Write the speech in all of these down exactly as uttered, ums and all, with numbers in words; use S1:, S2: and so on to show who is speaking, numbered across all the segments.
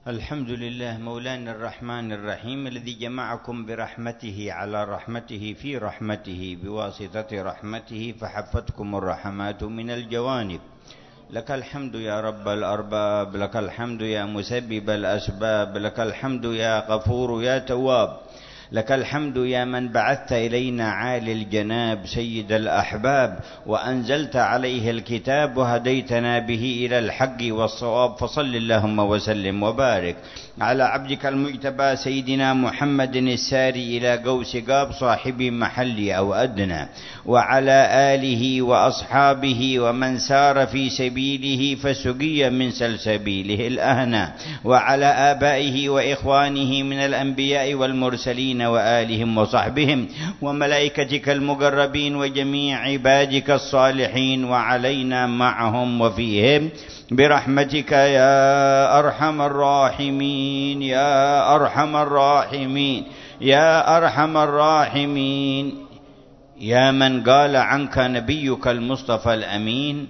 S1: الحمد لله مولانا الرحمن الرحيم الذي جمعكم برحمته على رحمته في رحمته بواسطة رحمته فحفتكم الرحمات من الجوانب. لك الحمد يا رب الأرباب، لك الحمد يا مسبب الأسباب، لك الحمد يا غفور يا تواب، لك الحمد يا من بعثت إلينا عالي الجناب سيد الأحباب وأنزلت عليه الكتاب وهديتنا به إلى الحق والصواب، فصل اللهم وسلم وبارك على عبدك المجتبى سيدنا محمد الساري إلى قوس قاب صاحب محل أو أدنى، وعلى آله وأصحابه ومن سار في سبيله فسقي من سلسبيله الأهنى، وعلى آبائه وإخوانه من الأنبياء والمرسلين وآلهم وصحبهم وملائكتك المقربين وجميع عبادك الصالحين، وعلينا معهم وفيهم برحمتك يا أرحم الراحمين يا أرحم الراحمين يا أرحم الراحمين. يا من قال عنك نبيك المصطفى الأمين: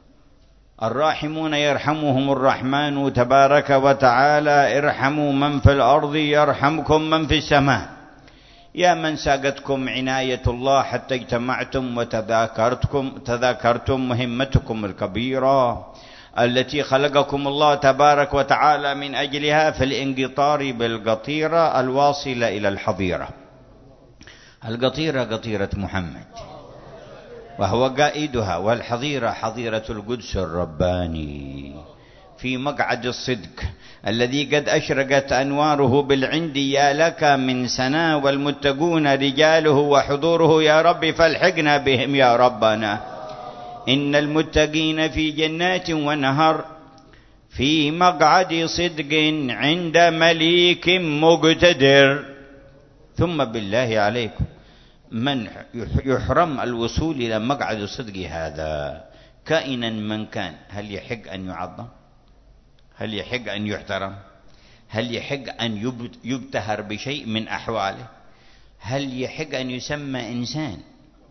S1: الراحمون يرحمهم الرحمن تبارك وتعالى، ارحموا من في الأرض يرحمكم من في السماء. يا من ساقتكم عناية الله حتى اجتمعتم وتذاكرتكم تذاكرتم مهمتكم الكبيرة التي خلقكم الله تبارك وتعالى من أجلها في الانقطار بالقطيرة الواصلة إلى الحظيرة. القطيرة قطيرة محمد وهو قائدها، والحظيرة حظيرة القدس الرباني في مقعد الصدق الذي قد أشرقت أنواره بالعند. يا لك من سنا والمتقون رجاله وحضوره يا رب فالحقنا بهم يا ربنا. إن المتقين في جنات ونهر في مقعد صدق عند مليك مقتدر. ثم بالله عليكم من يحرم الوصول إلى مقعد الصدق هذا كائنا من كان، هل يحق أن يعظم؟ هل يحق أن يحترم؟ هل يحق أن يبتهر بشيء من أحواله؟ هل يحق أن يسمى إنسان؟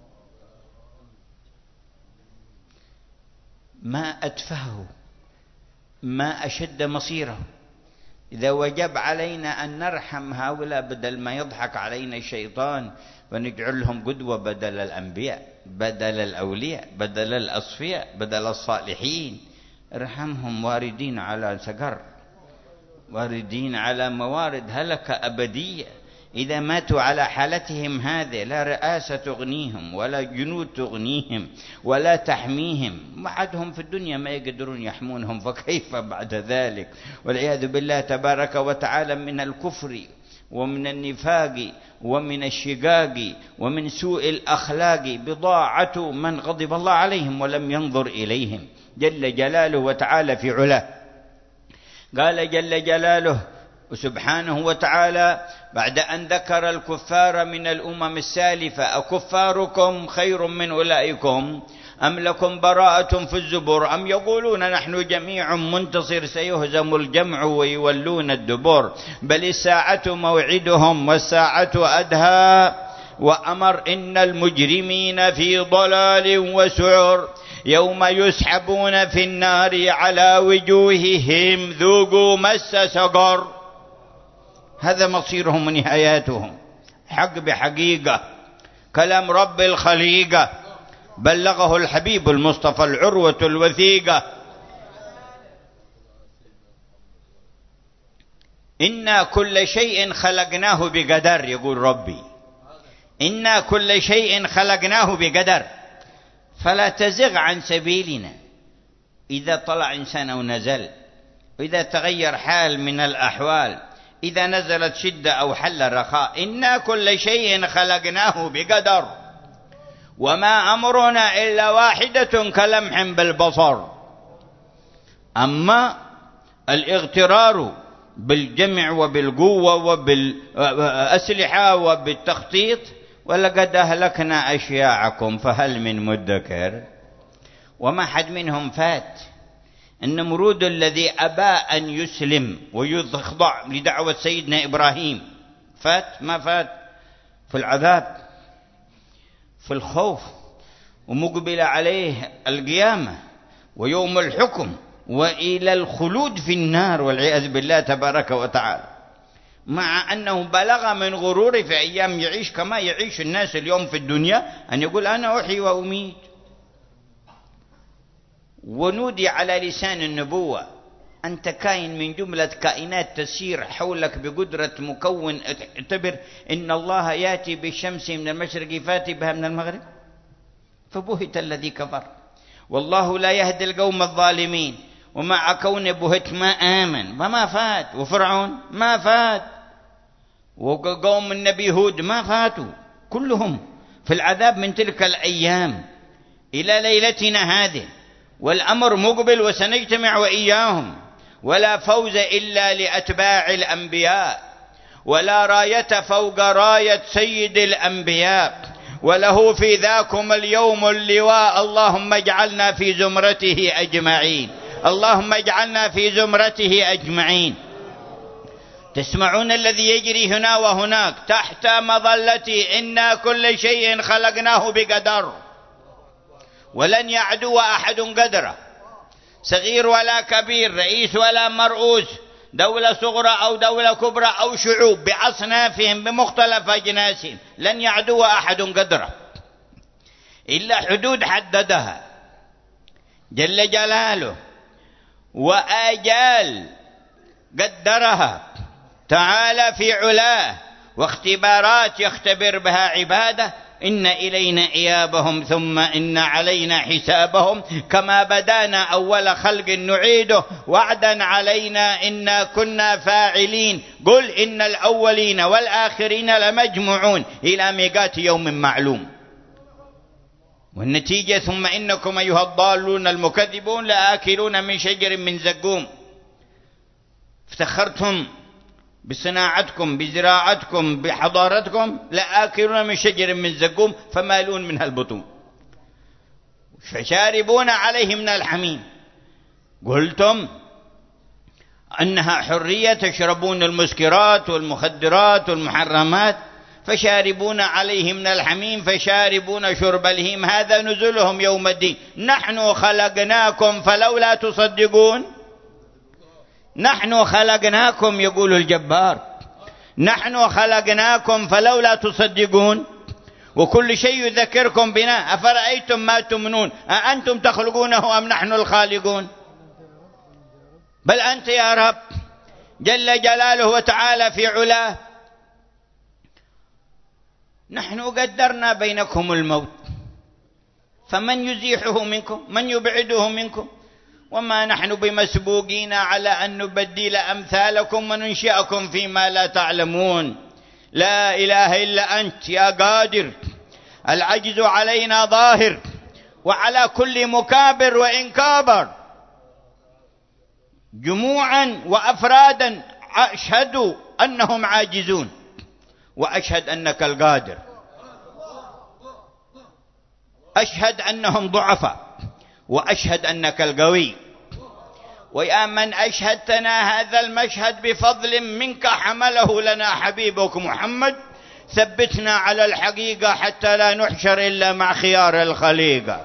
S1: ما أتفهه، ما أشد مصيره. إذا وجب علينا أن نرحم هؤلاء بدل ما يضحك علينا الشيطان ونجعل لهم قدوة بدل الأنبياء، بدل الأولياء، بدل الأصفياء، بدل الصالحين، ارحمهم واردين على سقر، واردين على موارد هلك أبدية. إذا ماتوا على حالتهم هذه لا رئاسة تغنيهم ولا جنود تغنيهم ولا تحميهم. بعدهم في الدنيا ما يقدرون يحمونهم، فكيف بعد ذلك؟ والعياذ بالله تبارك وتعالى من الكفر ومن النفاق ومن الشقاق ومن سوء الأخلاق بضاعة من غضب الله عليهم ولم ينظر إليهم جل جلاله وتعالى في علاه. قال جل جلاله وسبحانه وتعالى بعد أن ذكر الكفار من الأمم السالفة: أكفاركم خير من أولئكم أم لكم براءة في الزبر أم يقولون نحن جميع منتصر سيهزم الجمع ويولون الدبر بل الساعة موعدهم والساعة أدهى وأمر إن المجرمين في ضلال وسعر يوم يسحبون في النار على وجوههم ذوقوا مس سقر. هذا مصيرهم ونهاياتهم، حق بحقيقة، كلام رب الخليقة بلغه الحبيب المصطفى العروة الوثيقة. إنا كل شيء خلقناه بقدر، يقول ربي إنا كل شيء خلقناه بقدر فلا تزغ عن سبيلنا. إذا طلع إنسان أو نزل، وإذا تغير حال من الأحوال، إذا نزلت شدة أو حل رخاء، إنا كل شيء خلقناه بقدر وما أمرنا إلا واحدة كلمح بالبصر. أما الاغترار بالجمع وبالقوة وبالأسلحة وبالتخطيط: ولقد أهلكنا أشياعكم فهل من مدكر. وما حد منهم فات. النمرود الذي أبى أن يسلم ويخضع لدعوة سيدنا إبراهيم فات؟ ما فات. في العذاب، في الخوف، ومقبل عليه القيامة ويوم الحكم وإلى الخلود في النار والعياذ بالله تبارك وتعالى، مع أنه بلغ من غروره في أيام يعيش كما يعيش الناس اليوم في الدنيا أن يقول أنا أحيي وأميت. ونودي على لسان النبوة أنت كائن من جملة كائنات تسير حولك بقدرة مكون. اعتبر إن الله يأتي بالشمس من المشرق فاتي بها من المغرب، فبهت الذي كفر والله لا يهدي القوم الظالمين. ومع كون بهت ما آمن فما فات، وفرعون ما فات، وقوم النبي هود ما فاتوا، كلهم في العذاب من تلك الأيام إلى ليلتنا هذه، والأمر مقبل وسنجتمع وإياهم. ولا فوز إلا لأتباع الأنبياء، ولا راية فوق راية سيد الأنبياء، وله في ذاكم اليوم اللواء. اللهم اجعلنا في زمرته أجمعين، اللهم اجعلنا في زمرته أجمعين. تسمعون الذي يجري هنا وهناك تحت مظلتي إنا كل شيء خلقناه بقدر، ولن يعدو أحد قدره، صغير ولا كبير، رئيس ولا مرؤوس، دولة صغرى أو دولة كبرى أو شعوب بأصنافهم بمختلف أجناسهم، لن يعدو أحد قدره إلا حدود حددها جل جلاله، وآجال قدرها تعالى في علاه، واختبارات يختبر بها عباده. إن إلينا إيابهم ثم إن علينا حسابهم، كما بدانا أول خلق نعيده وعدا علينا إنا كنا فاعلين. قل إن الأولين والآخرين لمجموعون إلى ميقات يوم معلوم. والنتيجة ثم إنكم أيها الضالون المكذبون لآكلون من شجر من زقوم. افتخرتم بصناعتكم بزراعتكم بحضارتكم، لآكلون من شجر من زقوم فمالون منها البطون فشاربون عليه من الحميم. قلتم أنها حرية، تشربون المسكرات والمخدرات والمحرمات، فشاربون عليه من الحميم فشاربون شرب الهيم، هذا نزلهم يوم الدين. نحن خلقناكم فلولا تصدقون، نحن خلقناكم يقول الجبار، نحن خلقناكم فلولا تصدقون. وكل شيء يذكركم بنا، أفرأيتم ما تمنون أأنتم تخلقونه أم نحن الخالقون؟ بل أنت يا رب جل جلاله وتعالى في علاه. نحن قدرنا بينكم الموت، فمن يزيحه منكم؟ من يبعده منكم؟ وما نحن بمسبوقين على أن نبدل أمثالكم وننشئكم فيما لا تعلمون. لا إله إلا أنت يا قادر، العجز علينا ظاهر، وعلى كل مكابر وإن كابر جموعا وأفرادا أشهد أنهم عاجزون، وأشهد أنك القادر، أشهد أنهم ضعفاء، وأشهد أنك القوي. ويا من أشهدتنا هذا المشهد بفضل منك حمله لنا حبيبك محمد، ثبتنا على الحقيقة حتى لا نحشر إلا مع خيار الخليقة،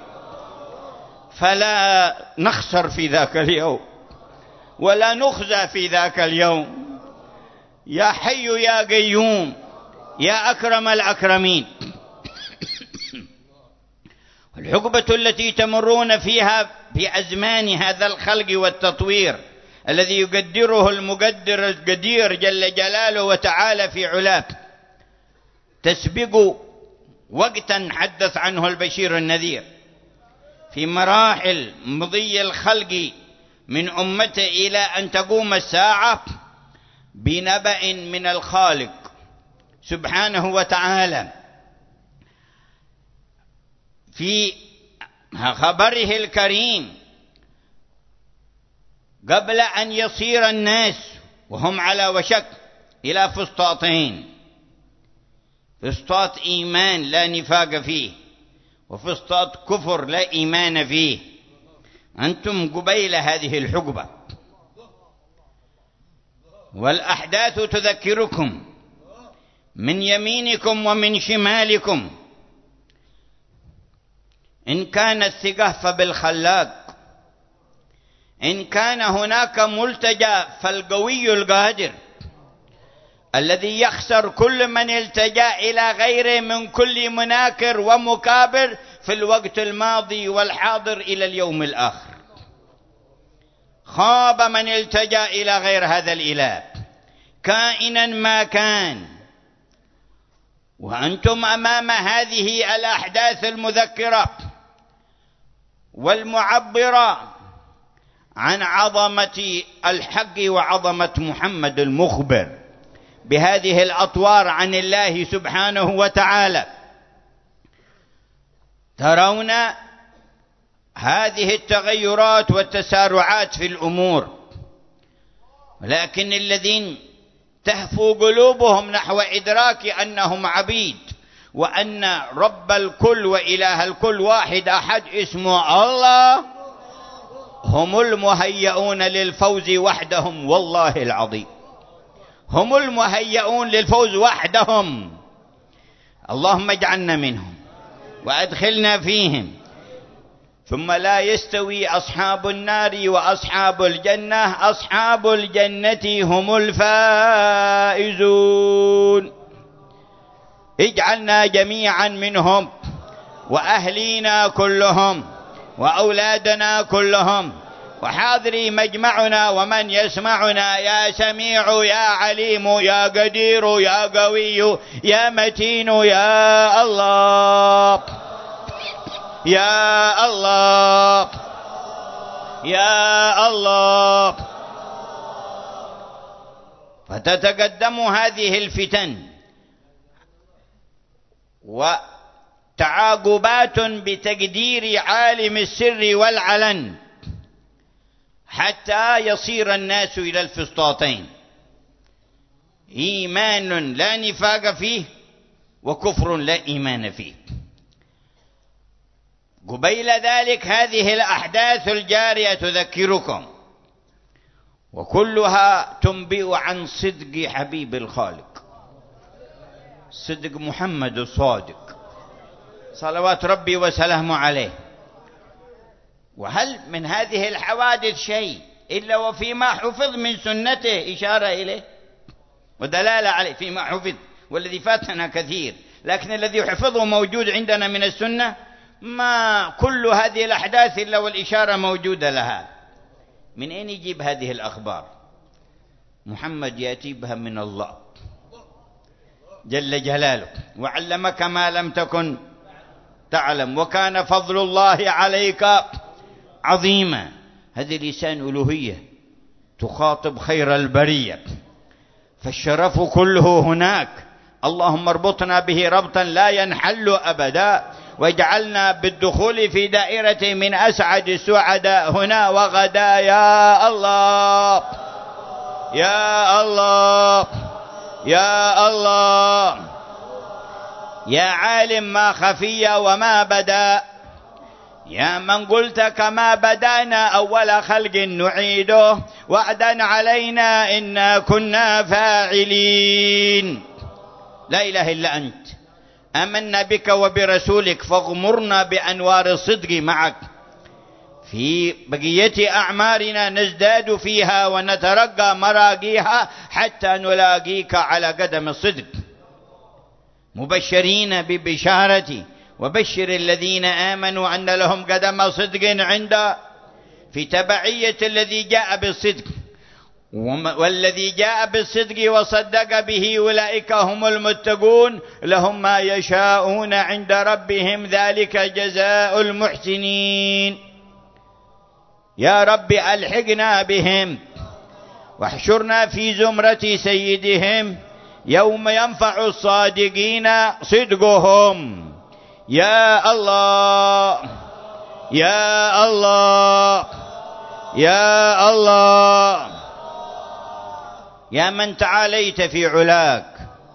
S1: فلا نخسر في ذاك اليوم ولا نخزى في ذاك اليوم. يا حي يا قيوم يا أكرم الأكرمين. الحقبة التي تمرون فيها في أزمان هذا الخلق والتطوير الذي يقدره المقدر القدير جل جلاله وتعالى في علاه، تسبق وقتا حدث عنه البشير النذير في مراحل مضي الخلق من أمته إلى أن تقوم الساعة بنبأ من الخالق سبحانه وتعالى في خبره الكريم قبل أن يصير الناس وهم على وشك إلى فسطاطين: فسطاط إيمان لا نفاق فيه، وفسطاط كفر لا إيمان فيه. أنتم قبيل هذه الحقبة، والأحداث تذكركم من يمينكم ومن شمالكم. إن كان الثقة فبالخلاق، إن كان هناك ملتجأ فالقوي القادر الذي يخسر كل من التجأ إلى غيره من كل مناكر ومكابر في الوقت الماضي والحاضر إلى اليوم الآخر. خاب من التجأ إلى غير هذا الإله كائنا ما كان. وأنتم أمام هذه الأحداث المذكرة والمعبرة عن عظمة الحق وعظمة محمد المخبر بهذه الأطوار عن الله سبحانه وتعالى، ترون هذه التغيرات والتسارعات في الأمور، ولكن الذين تهفو قلوبهم نحو إدراك أنهم عبيد وأن رب الكل وإله الكل واحد أحد اسمه الله، هم المهيئون للفوز وحدهم. والله العظيم هم المهيئون للفوز وحدهم. اللهم اجعلنا منهم وأدخلنا فيهم. ثم لا يستوي أصحاب النار وأصحاب الجنة، أصحاب الجنة هم الفائزون. اجعلنا جميعا منهم، وأهلينا كلهم، وأولادنا كلهم، وحاضري مجمعنا ومن يسمعنا، يا سميع يا عليم يا قدير يا قوي يا متين يا الله يا الله يا الله. فتتقدم هذه الفتن وتعاقبات بتقدير عالم السر والعلن حتى يصير الناس إلى الفسطاطين: إيمان لا نفاق فيه، وكفر لا إيمان فيه. قبيل ذلك هذه الأحداث الجارية تذكركم، وكلها تنبئ عن صدق حبيب الخالق، صدق محمد الصادق صلوات ربي وسلامه عليه. وهل من هذه الحوادث شيء إلا وفيما حفظ من سنته إشارة إليه ودلالة عليه فيما حفظ، والذي فاتنا كثير، لكن الذي حفظه موجود عندنا من السنة. ما كل هذه الأحداث إلا والإشارة موجودة لها. من أين يجيب هذه الأخبار؟ محمد يأتي بها من الله جل جلاله، وعلمك ما لم تكن تعلم، وكان فضل الله عليك عظيما. هذه لسان ألوهية تخاطب خير البرية، فالشرف كله هناك. اللهم اربطنا به ربطا لا ينحل أبدا، واجعلنا بالدخول في دائرة من أسعد السعداء هنا وغدا. يا الله يا الله يا الله يا عالم ما خفي وما بدا، يا من قلت كما بدانا أول خلق نعيده، وعدا علينا إنا كنا فاعلين. لا إله إلا أنت، آمنا بك وبرسولك، فاغمرنا بأنوار الصدق معك في بقية أعمارنا، نزداد فيها ونترقى مراقيها حتى نلاقيك على قدم الصدق، مبشرين ببشارتي. وبشر الذين آمنوا أن لهم قدم صدق عند في تبعية الذي جاء بالصدق، والذي جاء بالصدق وصدق به أولئك هم المتقون، لهم ما يشاءون عند ربهم، ذلك جزاء المحسنين. يا رب ألحقنا بهم، واحشرنا في زمرة سيدهم يوم ينفع الصادقين صدقهم. يا الله يا الله يا الله يا من تعاليت في علاك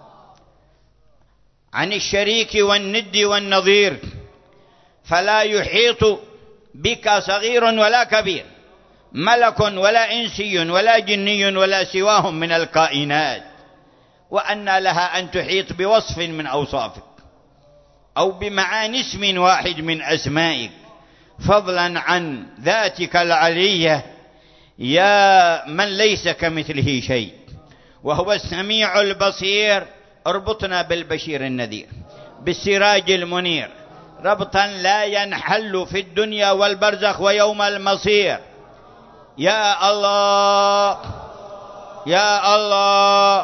S1: عن الشريك والند والنظير، فلا يحيط بك صغير ولا كبير، ملك ولا إنسي ولا جني ولا سواهم من الكائنات، وأن لها أن تحيط بوصف من أوصافك أو بمعاني اسم واحد من أسمائك، فضلا عن ذاتك العلية يا من ليس كمثله شيء وهو السميع البصير، اربطنا بالبشير النذير بالسراج المنير ربطا لا ينحل في الدنيا والبرزخ ويوم المصير. يا الله يا الله.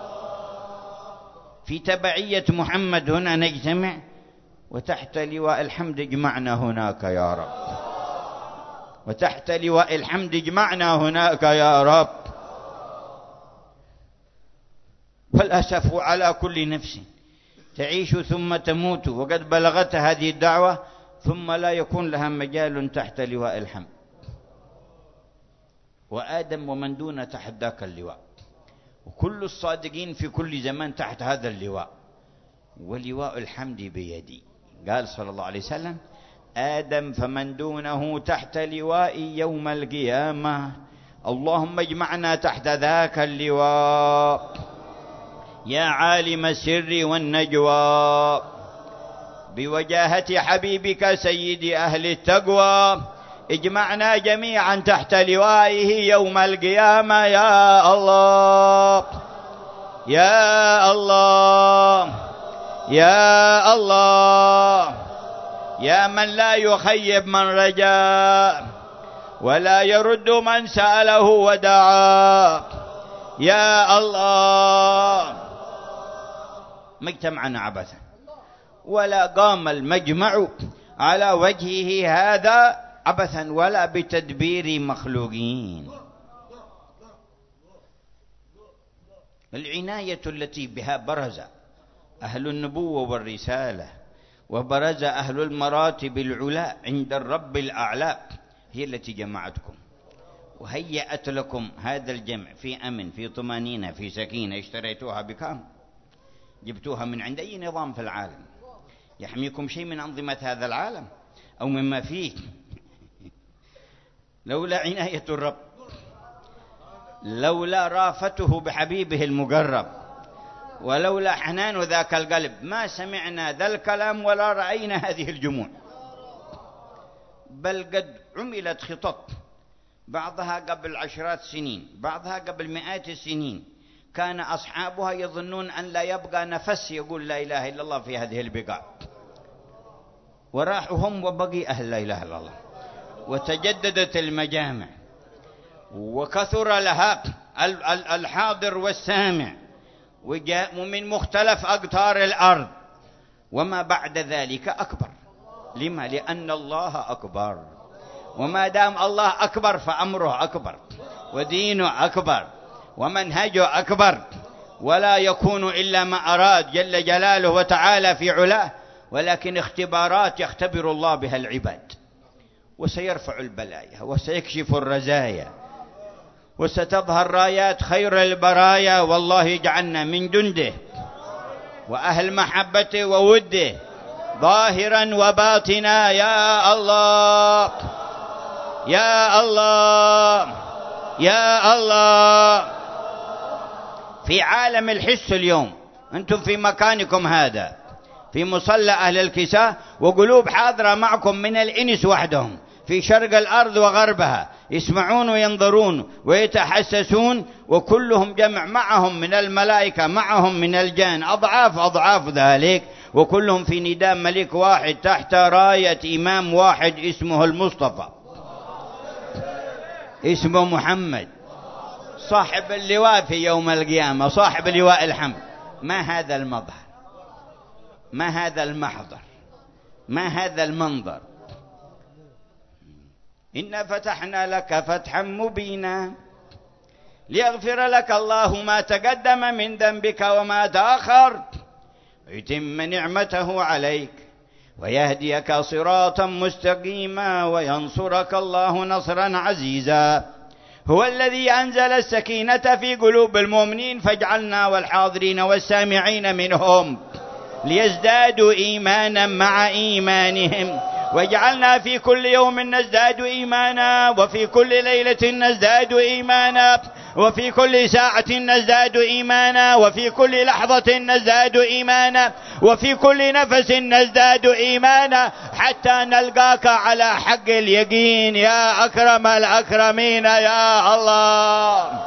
S1: في تبعية محمد هنا نجتمع، وتحت لواء الحمد اجمعنا هناك يا رب، وتحت لواء الحمد اجمعنا هناك يا رب. والأسف على كل نفس تعيش ثم تموت وقد بلغت هذه الدعوة ثم لا يكون لها مجال تحت لواء الحمد. وآدم ومن دون تحت ذاك اللواء، وكل الصادقين في كل زمان تحت هذا اللواء، ولواء الحمد بيدي. قال صلى الله عليه وسلم: آدم فمن دونه تحت لوائي يوم القيامة، اللهم اجمعنا تحت ذاك اللواء. يا عالم السر والنجوى بوجاهة حبيبك سيد أهل التقوى، اجمعنا جميعا تحت لوائه يوم القيامة. يا الله يا الله يا الله. يا من لا يخيب من رجاء ولا يرد من سأله ودعا. يا الله. ما اجتمعنا عبثا ولا قام المجمع على وجهه هذا عبثا ولا بتدبير مخلوقين. العناية التي بها برز أهل النبوة والرسالة وبرز أهل المراتب العلا عند الرب الأعلى هي التي جمعتكم وهيأت لكم هذا الجمع في أمن، في طمأنينة، في سكينة. اشتريتوها بكام؟ جبتوها من عند أي نظام في العالم؟ يحميكم شيء من أنظمة هذا العالم أو مما فيه؟ لولا عناية الرب، لولا رافته بحبيبه المقرب، ولولا حنان ذاك القلب ما سمعنا ذا الكلام ولا رأينا هذه الجموع. بل قد عملت خطط، بعضها قبل عشرات سنين، بعضها قبل مئات السنين، كان أصحابها يظنون أن لا يبقى نفس يقول لا إله إلا الله في هذه البقاع، وراحوا هم وبقي أهل لا إله إلا الله، وتجددت المجامع وكثر لها الحاضر والسامع، وجاءوا من مختلف أقطار الأرض. وما بعد ذلك أكبر. لما؟ لأن الله أكبر، وما دام الله أكبر فأمره أكبر ودينه أكبر ومنهجه أكبر، ولا يكون إلا ما أراد جل جلاله وتعالى في علاه. ولكن اختبارات يختبر الله بها العباد، وسيرفع البلايا وسيكشف الرزايا وستظهر رايات خير البرايا. والله يجعلنا من جنده وأهل محبته ووده ظاهرا وباطنا. يا الله يا الله يا الله. في عالم الحس اليوم أنتم في مكانكم هذا في مصلى أهل الكساء، وقلوب حاضرة معكم من الإنس وحدهم في شرق الأرض وغربها، يسمعون وينظرون ويتحسسون، وكلهم جمع معهم من الملائكة، معهم من الجان أضعاف أضعاف ذلك، وكلهم في نداء ملك واحد تحت راية إمام واحد اسمه المصطفى، اسمه محمد، صاحب اللواء في يوم القيامة، صاحب لواء الحمد. ما هذا المظهر؟ ما هذا المحضر؟ ما هذا المنظر؟ إنا فتحنا لك فتحا مبينا ليغفر لك الله ما تقدم من ذنبك وما تأخر ويتم نعمته عليك ويهديك صراطا مستقيما وينصرك الله نصرا عزيزا. هو الذي أنزل السكينة في قلوب المؤمنين فاجعلنا والحاضرين والسامعين منهم ليزدادوا إيمانا مع إيمانهم، واجعلنا في كل يوم نزداد إيمانا وفي كل ليلة نزداد إيمانا. وفي كل ساعة نزداد إيمانا، وفي كل لحظة نزداد إيمانا، وفي كل نفس نزداد إيمانا، حتى نلقاك على حق اليقين يا أكرم الأكرمين يا الله.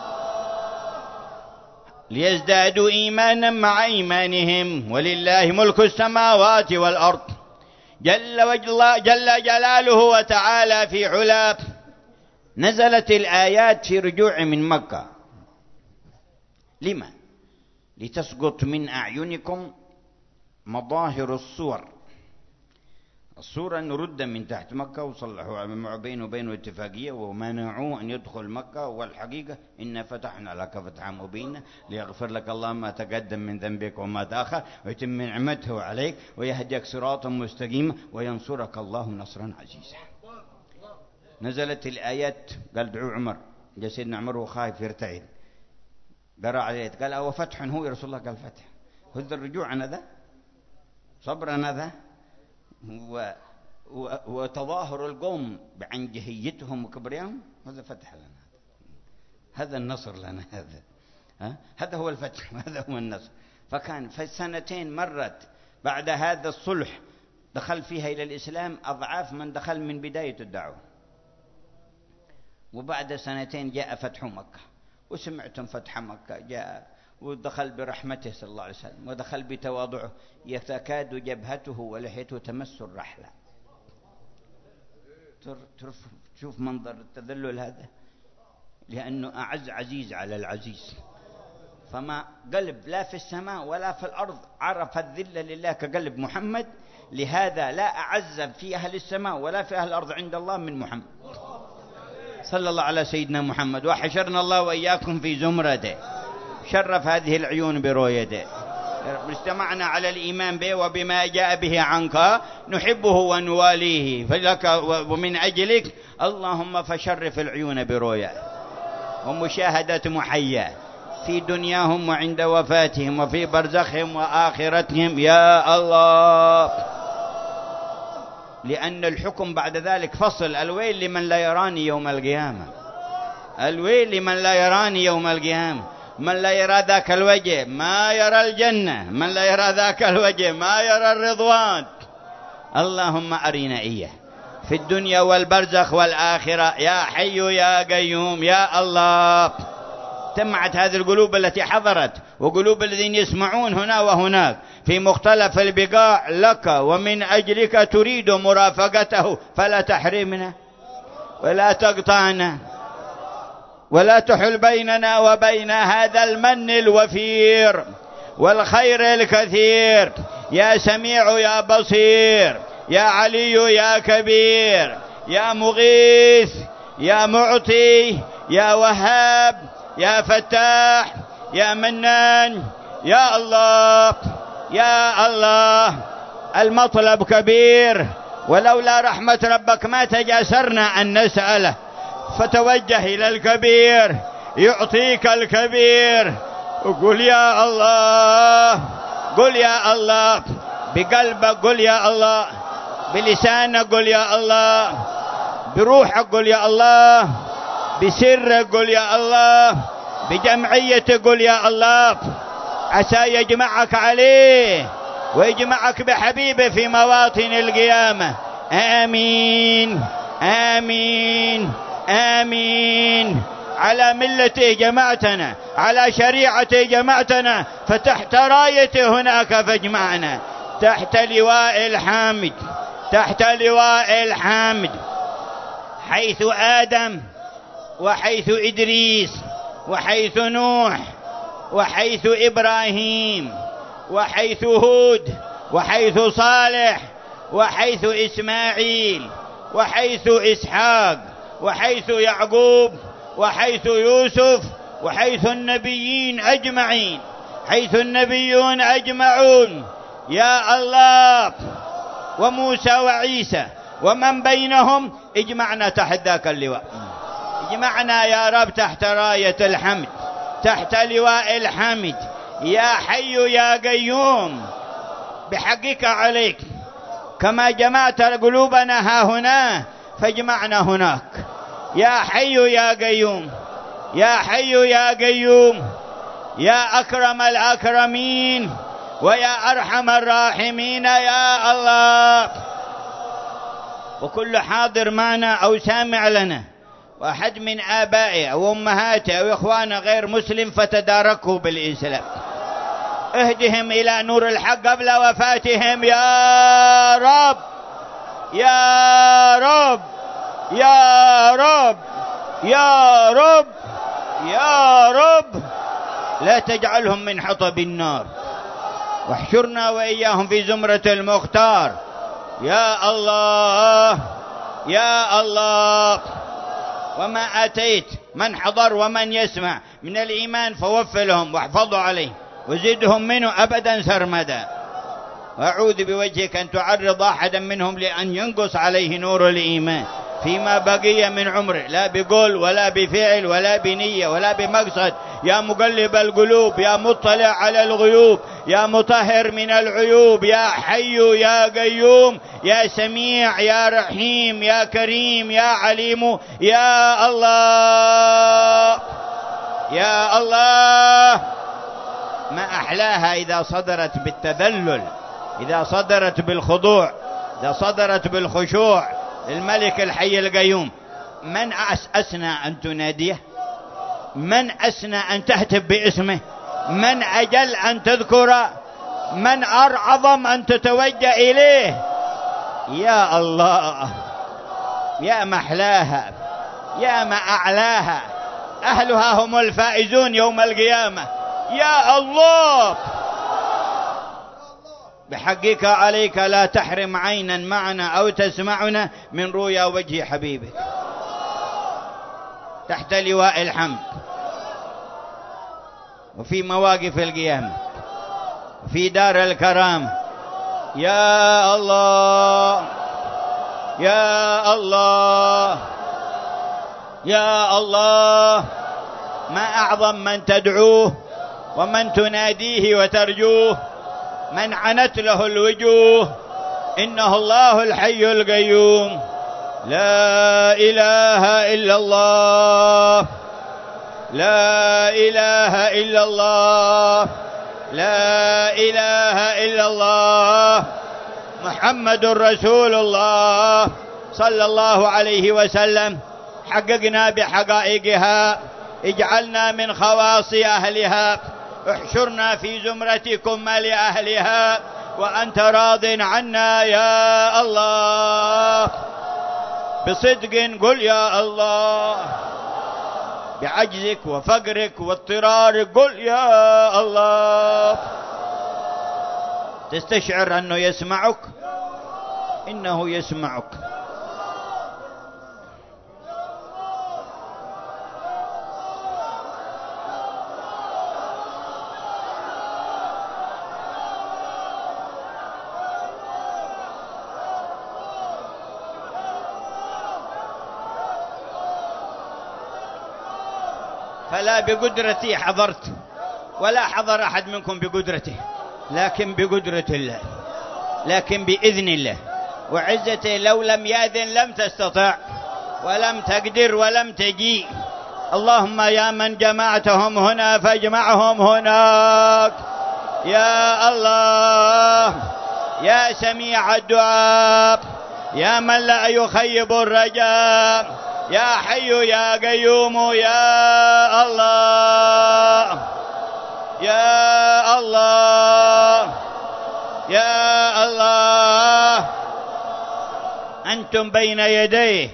S1: ليزدادوا إيمانا مع إيمانهم، ولله ملك السماوات والأرض جل, وجل جل جلاله وتعالى في علاه. نزلت الآيات في رجوع من مكة. لما؟ لتسقط من أعينكم مظاهر الصور. الصورة نرد من تحت مكة وصلحوا بينه وبينه اتفاقية ومنعوه أن يدخل مكة، والحقيقة إنا فتحنا لك فتحا مبينا ليغفر لك الله ما تقدم من ذنبك وما تأخر ويتم نعمته عليك ويهديك صراطا مستقيما وينصرك الله نصرا عزيزا. نزلت الآيات، قال دعوا عمر، جاء سيدنا عمر وخايف يرتعد، قرأ عليه قال أو فتح هو يا رسول الله؟ قال فتح. هذا الرجوع أنا ذا صبرنا ذا و... و... وتظاهر القوم عن جهيتهم وكبريائهم، هذا فتح لنا، هذا النصر لنا، هذا ها؟ هذا هو الفتح وهذا هو النصر. فكان في سنتين مرت بعد هذا الصلح دخل فيها إلى الإسلام أضعاف من دخل من بداية الدعوة. وبعد سنتين جاء فتح مكة، وسمعتم فتح مكة جاء ودخل برحمته صلى الله عليه وسلم، ودخل بتواضعه، يتكاد جبهته ولحيته تمس الرحلة. تشوف منظر التذلل هذا، لأنه أعز عزيز على العزيز، فما قلب لا في السماء ولا في الأرض عرف الذل لله كقلب محمد. لهذا لا أعز في أهل السماء ولا في أهل الأرض عند الله من محمد صلى الله على سيدنا محمد. وحشرنا الله وإياكم في زمرته، شرف هذه العيون برؤيته. اجتمعنا على الإيمان به وبما جاء به عنك نحبه ونواليه، فلك ومن أجلك اللهم فشرف العيون برؤيته ومشاهدة محياه في دنياهم وعند وفاتهم وفي برزخهم وآخرتهم يا الله. لأن الحكم بعد ذلك فصل. الويل لمن لا يراني يوم القيامة، الويل لمن لا يراني يوم القيامة. من لا يرى ذاك الوجه ما يرى الجنة، من لا يرى ذاك الوجه ما يرى الرضوان. اللهم أرنا إياه في الدنيا والبرزخ والآخرة يا حي يا قيوم يا الله. تمعت هذه القلوب التي حضرت وقلوب الذين يسمعون هنا وهناك في مختلف البقاع لك ومن أجلك تريد مرافقته، فلا تحرمنا ولا تقطعنا ولا تحل بيننا وبين هذا المن الوفير والخير الكثير. يا سميع يا بصير يا علي يا كبير يا مغيث يا معطي يا وهاب يا فتاح يا منان يا الله يا الله. المطلب كبير، ولولا رحمة ربك ما تجاسرنا أن نسأله، فتوجه إلى الكبير يعطيك الكبير. وقل يا الله، قل يا الله بقلبك، قل يا الله بلسانك، قل يا الله بروحك، قل يا الله بسرك، قل يا الله بجمعيتك، قل يا الله، عسى يجمعك عليه ويجمعك بحبيبه في مواطن القيامة. آمين آمين آمين. على ملته جمعتنا، على شريعته جمعتنا، فتحت رايته هناك فاجمعنا، تحت لواء الحامد، تحت لواء الحامد، حيث آدم وحيث إدريس وحيث نوح وحيث إبراهيم وحيث هود وحيث صالح وحيث إسماعيل وحيث إسحاق وحيث يعقوب وحيث يوسف وحيث النبيين أجمعين، حيث النبيون أجمعون يا الله، وموسى وعيسى ومن بينهم، اجمعنا تحت ذاك اللواء، اجمعنا يا رب تحت راية الحمد، تحت لواء الحمد. يا حي يا قيوم بحقك عليك، كما جمعت قلوبنا ها هنا فاجمعنا هناك. يا حي يا قيوم يا حي يا قيوم يا أكرم الأكرمين ويا أرحم الراحمين يا الله. وكل حاضر معنا أو سامع لنا وأحد من آبائه أو أمهاته أو إخوانه غير مسلم فتداركه بالإسلام، اهدهم إلى نور الحق قبل وفاتهم يا رب يا رب يا رب يا رب يا رب. لا تجعلهم من حطب النار، واحشرنا وإياهم في زمرة المختار يا الله يا الله. وما آتيت من حضر ومن يسمع من الإيمان فوفلهم واحفظوا عليه وزدهم منه أبدا سرمدا. وأعوذ بوجهك أن تعرض أحدا منهم لأن ينقص عليه نور الإيمان فيما بقي من عمره، لا بقول ولا بفعل ولا بنية ولا بمقصد. يا مقلب القلوب يا مطلع على الغيوب يا مطهر من العيوب يا حي يا قيوم يا سميع يا رحيم يا كريم يا عليم يا الله يا الله. ما أحلاها إذا صدرت بالتذلل، إذا صدرت بالخضوع، إذا صدرت بالخشوع الملك الحي القيوم. من أسنى أن تناديه؟ من أسنى أن تهتف باسمه؟ من أجل أن تذكره؟ من أعظم أن تتوجه إليه؟ يا الله يا محلاها يا ما أعلاها، أهلها هم الفائزون يوم القيامة يا الله. بحقك عليك لا تحرم عينا معنا أو تسمعنا من رؤيا وجه حبيبك تحت لواء الحمد وفي مواقف القيامة وفي دار الكرامة يا الله يا الله يا الله. ما أعظم من تدعوه ومن تناديه وترجوه، من عنت له الوجوه. إنه الله الحي القيوم لا إله إلا الله لا إله إلا الله لا إله إلا الله محمد رسول الله صلى الله عليه وسلم. حققنا بحقائقها، اجعلنا من خواص أهلها، احشرنا في زمرتكم لأهلها وأنت راض عنا يا الله. بصدق قل يا الله، بعجزك وفقرك واضطرارك قل يا الله. تستشعر أنه يسمعك، إنه يسمعك. فلا بقدرتي حضرت ولا حضر أحد منكم بقدرته، لكن بقدرة الله، لكن بإذن الله وعزته. لو لم يأذن لم تستطع ولم تقدر ولم تجي. اللهم يا من جمعتهم هنا فاجمعهم هناك يا الله. يا سميع الدعاء، يا من لا يخيب الرجاء، يا حي يا قيوم يا الله يا الله يا الله. أنتم بين يديه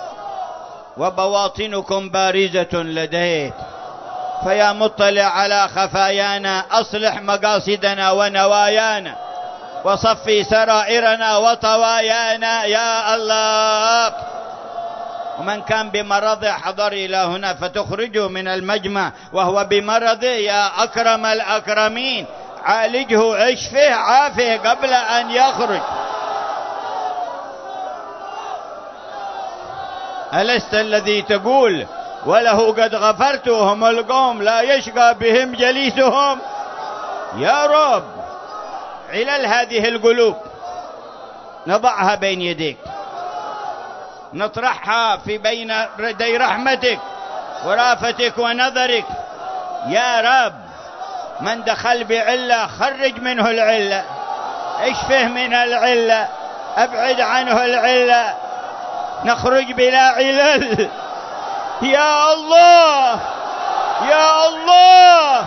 S1: وبواطنكم بارزة لديه، فيا مطلع على خفايانا أصلح مقاصدنا ونوايانا وصفي سرائرنا وطوايانا يا الله. ومن كان بمرضه حضر إلى هنا فتخرجه من المجمع وهو بمرضه يا أكرم الأكرمين، عالجه اشفه عافه قبل أن يخرج. ألست الذي تقول وله قد غفرتهم القوم لا يشقى بهم جليسهم؟ يا رب علل هذه القلوب نضعها بين يديك، نطرحها في بين يدي رحمتك ورافتك ونظرك يا رب. من دخل بعلة خرج منه العلة، اشفه من العلة، ابعد عنه العلة، نخرج بلا علل. يا الله يا الله.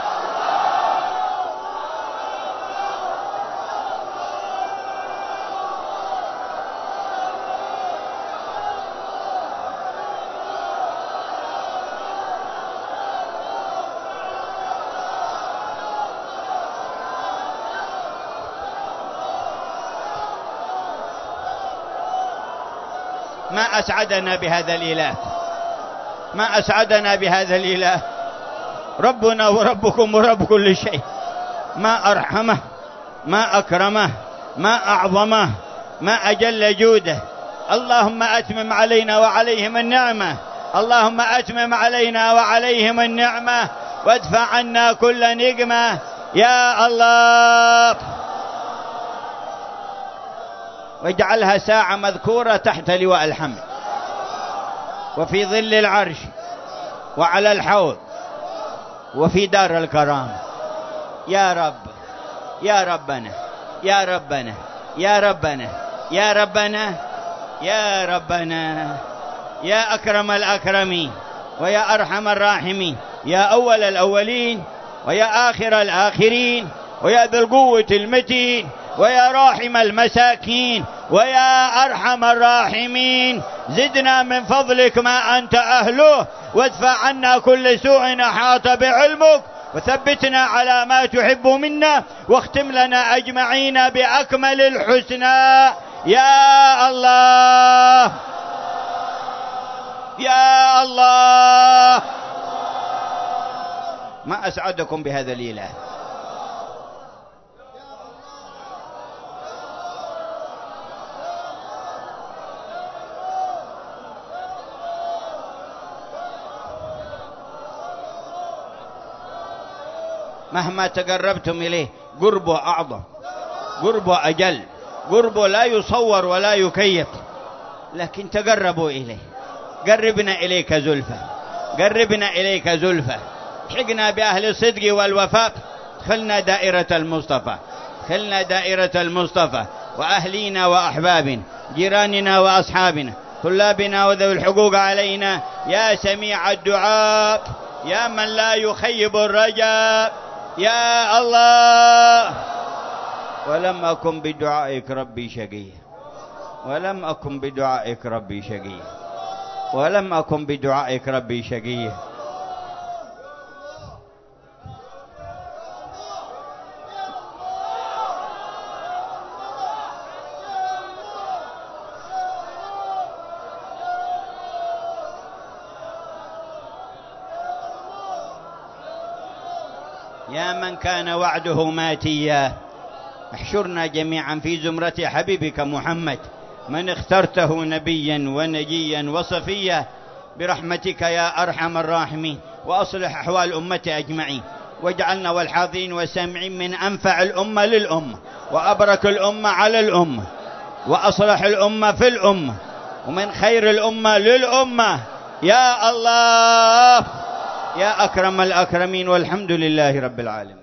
S1: ما أسعدنا بهذا الإله، ما أسعدنا بهذا الإله، ربنا وربكم ورب كل شيء. ما أرحمه، ما أكرمه، ما أعظمه، ما أجل جوده. اللهم أتمم علينا وعليهم النعمة، اللهم أتمم علينا وعليهم النعمة، وادفع عنا كل نقمة يا الله. واجعلها ساعة مذكورة تحت لواء الحمد، وفي ظل العرش، وعلى الحوض، وفي دار الكرامة. يا رب يا ربنا يا ربنا يا ربنا يا ربنا يا ربنا يا أكرم الأكرمين ويا أرحم الراحمين، يا أول الأولين ويا آخر الآخرين، ويا ذا القوة المتين، ويا راحم المساكين، ويا أرحم الراحمين. زدنا من فضلك ما أنت أهله، وادفع عنا كل سوء أحاط بعلمك، وثبتنا على ما تحب منا، واختم لنا أجمعين بأكمل الحسنى يا الله يا الله. ما أسعدكم بهذا الإله. مهما تقربتم إليه قربه أعظم، قربه أجل، قربه لا يصور ولا يكيف، لكن تقربوا إليه. قربنا إليك زلفة، قربنا إليك زلفة، حقنا بأهل الصدق والوفاء. خلنا دائرة المصطفى، خلنا دائرة المصطفى، وأهلينا وأحبابنا، جيراننا وأصحابنا، طلابنا وذوي الحقوق علينا، يا سميع الدعاء، يا من لا يخيب الرجاء يا الله. ولم أكن بدعائك ربي شقيا، ولم أكن بدعائك ربي شقيا، ولم أكن بدعائك ربي شقيا. يا من كان وعده ماتيا، احشرنا جميعا في زمرة حبيبك محمد، من اخترته نبيا ونجيا وصفيا، برحمتك يا أرحم الراحمين. وأصلح أحوال أمة أجمعين، واجعلنا والحاضرين والسامعين من أنفع الأمة للأمة، وأبرك الأمة على الأمة، وأصلح الأمة في الأمة، ومن خير الأمة للأمة يا الله يا أكرم الأكرمين. والحمد لله رب العالمين.